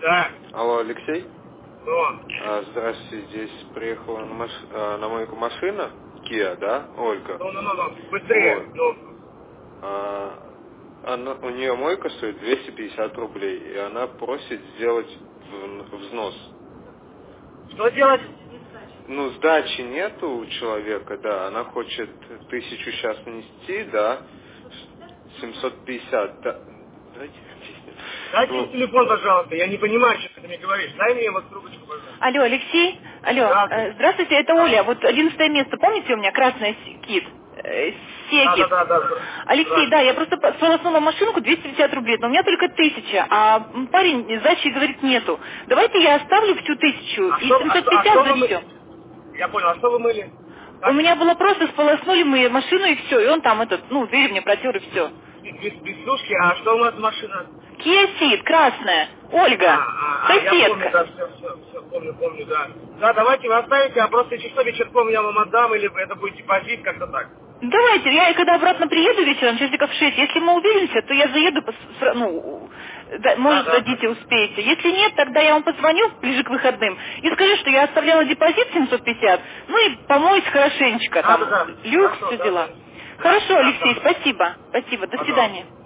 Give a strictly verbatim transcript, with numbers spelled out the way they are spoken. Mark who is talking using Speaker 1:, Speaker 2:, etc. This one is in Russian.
Speaker 1: Да.
Speaker 2: Алло, Алексей?
Speaker 1: Ну,
Speaker 2: А, здравствуйте, здесь приехала на, маш... а, на мойку машина, Kia, да, Ольга?
Speaker 1: ну, ну, ну, ну, быстрее.
Speaker 2: Вот.
Speaker 1: Ну,
Speaker 2: А, она, у нее мойка стоит двести пятьдесят рублей, и она просит сделать в- взнос.
Speaker 1: что делать?
Speaker 2: Ну, сдачи нету у человека, да, она хочет тысячу сейчас нести, да, семьсот пятьдесят, да. Давайте я объясню.
Speaker 1: Дайте мне
Speaker 2: Ну,
Speaker 1: телефон, пожалуйста. Я не понимаю, что ты мне говоришь. Дай мне вот трубочку, пожалуйста.
Speaker 3: Алло, Алексей? Алло, э,
Speaker 1: Здравствуйте.
Speaker 3: здравствуйте, это
Speaker 1: Да.
Speaker 3: Оля. Вот одиннадцатое место, помните у меня красный с- кит? Э,
Speaker 1: Да, да,
Speaker 3: Сия-кит.
Speaker 1: да, да.
Speaker 3: Алексей, да,
Speaker 1: Здравствуйте.
Speaker 3: я просто по- сполоснула машинку двести пятьдесят рублей, но у меня только тысяча, а м, парень сдачи говорит нету. Давайте я оставлю всю тысячу
Speaker 1: А
Speaker 3: и
Speaker 1: что, а
Speaker 3: семьсот
Speaker 1: что, а
Speaker 3: пятьдесят
Speaker 1: что вы
Speaker 3: зачтем.
Speaker 1: мы... Я понял, а что вы мыли?
Speaker 3: У
Speaker 1: Как?
Speaker 3: меня было просто сполоснули мы машину и все, и он там этот, ну, дверь мне протер и все.
Speaker 1: Без, без, без сушки, а что у нас машина?
Speaker 3: Kia Ceed, красная.
Speaker 1: А,
Speaker 3: Ольга,
Speaker 1: а, а, я помню,
Speaker 3: соседка.
Speaker 1: да, все, все, все, помню, помню, да. Да, давайте вы оставите, а просто если что, вечерком я вам отдам, или это будет депозит, как-то так.
Speaker 3: Давайте, я и когда обратно приеду вечером, часиков в шесть, если мы увидимся, то я заеду, пос- сра- ну, да,
Speaker 1: Да,
Speaker 3: может,
Speaker 1: да, да.
Speaker 3: дадите, успеете. Если нет, тогда я вам позвоню ближе к выходным и скажу, что я оставляла депозит семьсот пятьдесят, ну и помоюсь хорошенечко,
Speaker 1: Да, да,
Speaker 3: там,
Speaker 1: да.
Speaker 3: люкс,
Speaker 1: Хорошо,
Speaker 3: все
Speaker 1: да, да.
Speaker 3: дела.
Speaker 1: Да,
Speaker 3: Хорошо,
Speaker 1: да,
Speaker 3: Алексей,
Speaker 1: да.
Speaker 3: спасибо, спасибо, до
Speaker 1: Пожалуйста.
Speaker 3: свидания.